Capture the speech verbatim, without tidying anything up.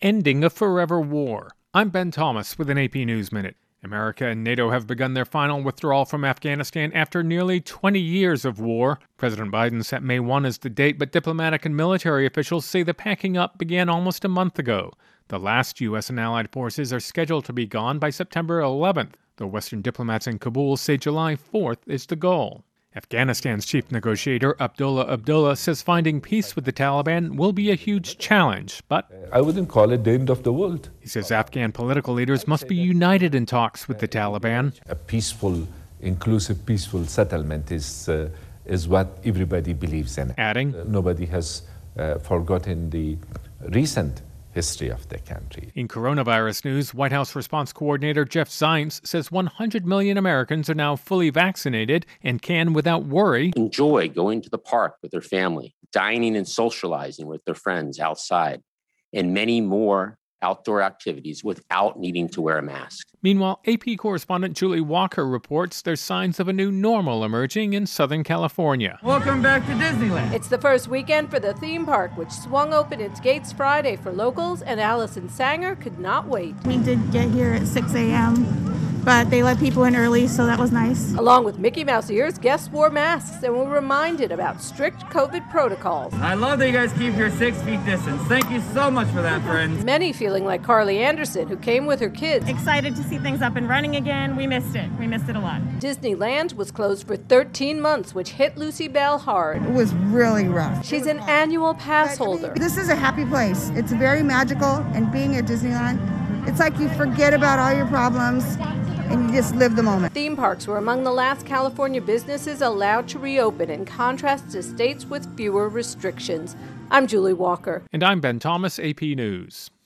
ending a forever war. I'm Ben Thomas with an A P News Minute. America and NATO have begun their final withdrawal from Afghanistan after nearly twenty years of war. President Biden set May first as the date, but diplomatic and military officials say the packing up began almost a month ago. The last U S and allied forces are scheduled to be gone by September eleventh, though Western diplomats in Kabul say July fourth is the goal. Afghanistan's chief negotiator, Abdullah Abdullah, says finding peace with the Taliban will be a huge challenge, but I wouldn't call it the end of the world. He says Afghan political leaders must be united in talks with the Taliban. A peaceful, inclusive, peaceful settlement is uh, is what everybody believes in. Adding, uh, nobody has uh, forgotten the recent history of the country. In coronavirus news, White House response coordinator Jeff Zients says one hundred million Americans are now fully vaccinated and can, without worry, enjoy going to the park with their family, dining and socializing with their friends outside, and many more outdoor activities without needing to wear a mask. Meanwhile, A P correspondent Julie Walker reports there's signs of a new normal emerging in Southern California. Welcome back to Disneyland. It's the first weekend for the theme park, which swung open its gates Friday for locals, and Allison Sanger could not wait. We did get here at six a.m., but they let people in early, so that was nice. Along with Mickey Mouse ears, guests wore masks and were reminded about strict COVID protocols. I love that you guys keep your six feet distance. Thank you so much for that, friends. Many feeling like Carly Anderson, who came with her kids. Excited to see things up and running again. We missed it. We missed it a lot. Disneyland was closed for thirteen months, which hit Lucy Bell hard. It was really rough. She's an annual pass holder. This is a happy place. It's very magical, and being at Disneyland, it's like you forget about all your problems and you just live the moment. Theme parks were among the last California businesses allowed to reopen, in contrast to states with fewer restrictions. I'm Julie Walker. And I'm Ben Thomas, A P News.